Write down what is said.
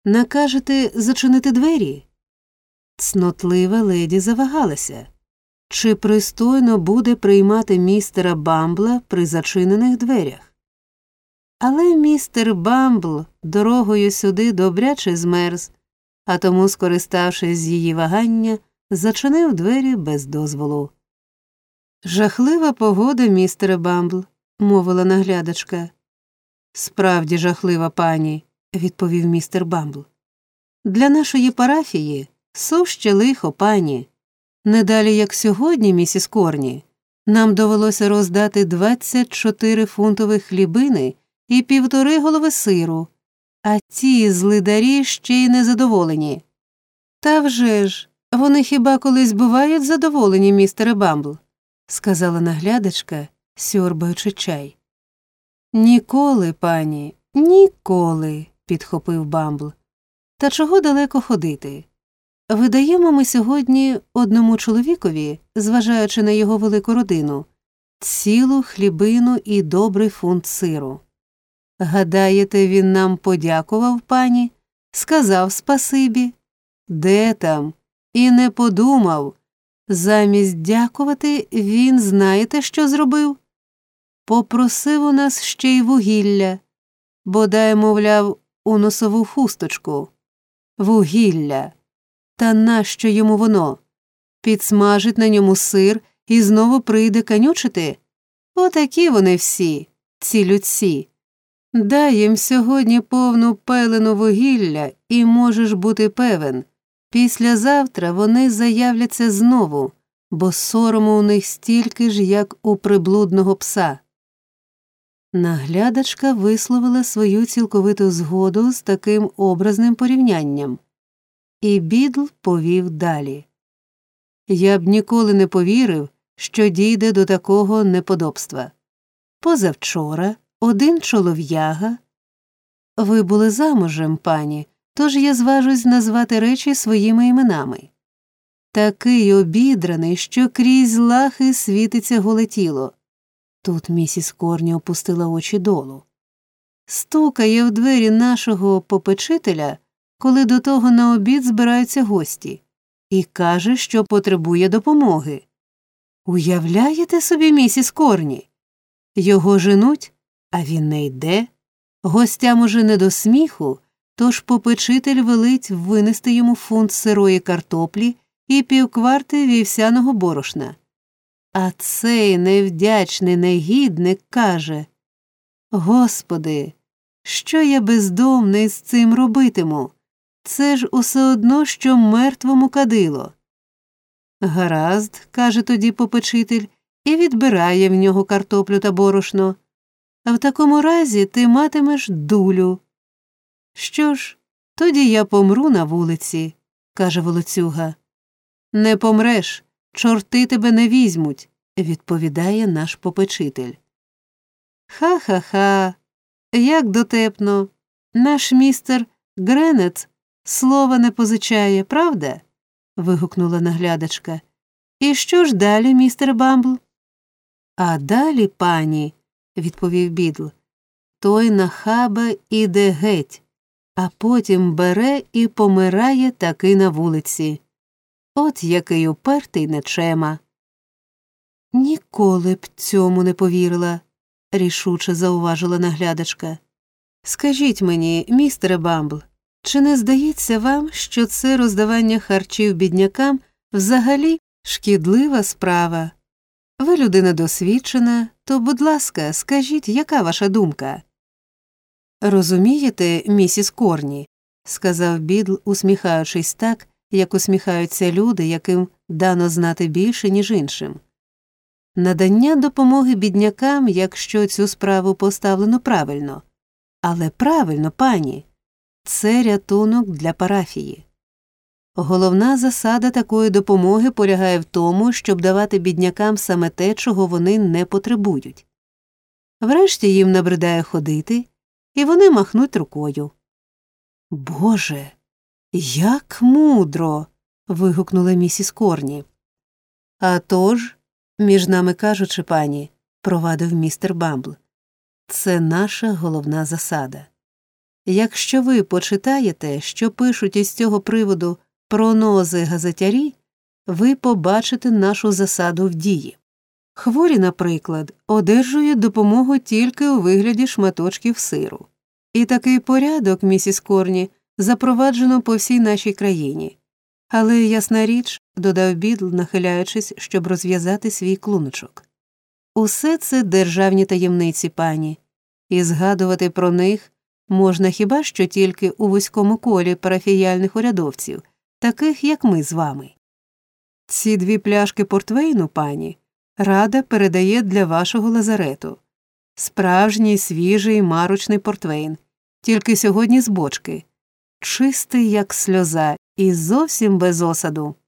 Накажете зачинити двері?» Цнотлива леді завагалася. Чи пристойно буде приймати містера Бамбла при зачинених дверях? Але містер Бамбл дорогою сюди добряче змерз, а тому, скориставшись з її вагання, зачинив двері без дозволу. «Жахлива погода, містере Бамбл», – мовила наглядачка. «Справді жахлива, пані», – відповів містер Бамбл. «Для нашої парафії суще лихо, пані. Не далі, як сьогодні, місіс Корні, нам довелося роздати 24 фунтових хлібини і 1,5 голови сиру, а ці злидарі ще й незадоволені». «Та вже ж, вони хіба колись бувають задоволені, містере Бамбл?» – сказала наглядачка, сьорбаючи чай. «Ніколи, пані, ніколи», – підхопив Бамбл. «Та чого далеко ходити? Видаємо ми сьогодні одному чоловікові, зважаючи на його велику родину, цілу хлібину і добрий фунт сиру. Гадаєте, він нам подякував, пані? Сказав спасибі? Де там? І не подумав. Замість дякувати він знаєте, що зробив? Попросив у нас ще й вугілля, бодай, мовляв, у носову хусточку. Вугілля. Та нащо йому воно? Підсмажить на ньому сир і знову прийде канючити? Отакі вони всі, ці людці. Дай їм сьогодні повну пелену вугілля, і можеш бути певен, післязавтра вони заявляться знову, бо сорому у них стільки ж, як у приблудного пса». Наглядачка висловила свою цілковиту згоду з таким образним порівнянням. І Бідл повів далі. «Я б ніколи не повірив, що дійде до такого неподобства. Позавчора один чолов'яга…» «Ви були замужем, пані, тож я зважусь назвати речі своїми іменами. Такий обідраний, що крізь лахи світиться голе тіло». Тут місіс Корні опустила очі долу. «Стукає в двері нашого попечителя, коли до того на обід збираються гості, і каже, що потребує допомоги. Уявляєте собі, місіс Корні? Його женуть, а він не йде. Гостям уже не до сміху, тож попечитель велить винести йому фунт сирої картоплі і 1/4 вівсяного борошна. А цей невдячний негідник каже: «Господи, що я бездомний з цим робитиму? Це ж усе одно, що мертвому кадило». «Гаразд», – каже тоді попечитель, і відбирає в нього картоплю та борошно. «А в такому разі ти матимеш дулю». «Що ж, тоді я помру на вулиці», – каже волоцюга. «Не помреш, чорти тебе не візьмуть», – відповідає наш попечитель. «Ха-ха-ха, як дотепно. Наш містер Гренет слова не позичає, правда?» – вигукнула наглядачка. «І що ж далі, містер Бамбл?» «А далі, пані», – відповів Бідл, – «той нахаба іде геть, а потім бере і помирає таки на вулиці. От який упертий нечема». «Ніколи б цьому не повірила», – рішуче зауважила наглядачка. «Скажіть мені, містере Бамбл, чи не здається вам, що це роздавання харчів біднякам взагалі шкідлива справа? Ви людина досвідчена, то, будь ласка, скажіть, яка ваша думка?» «Розумієте, місіс Корні», – сказав Бідл, усміхаючись так, як усміхаються люди, яким дано знати більше, ніж іншим. «Надання допомоги біднякам, якщо цю справу поставлено правильно. Але правильно, пані, це рятунок для парафії. Головна засада такої допомоги полягає в тому, щоб давати біднякам саме те, чого вони не потребують. Врешті їм набридає ходити, і вони махнуть рукою». «Боже, як мудро!» – вигукнула місіс Корні. «А тож, між нами кажучи, пані», – провадив містер Бамбл, – «це наша головна засада. Якщо ви почитаєте, що пишуть із цього приводу прогнози-газетярі, ви побачите нашу засаду в дії. Хворі, наприклад, одержують допомогу тільки у вигляді шматочків сиру. І такий порядок, місіс Корні, запроваджено по всій нашій країні. Але, ясна річ, додав Бідл, нахиляючись, щоб розв'язати свій клуночок. Усе це державні таємниці, пані, і згадувати про них можна хіба що тільки у вузькому колі парафіяльних урядовців, таких, як ми з вами. Ці 2 пляшки портвейну, пані, Рада передає для вашого лазарету. Справжній, свіжий, марочний портвейн, тільки сьогодні з бочки. Чистий, як сльоза, і зовсім без осаду.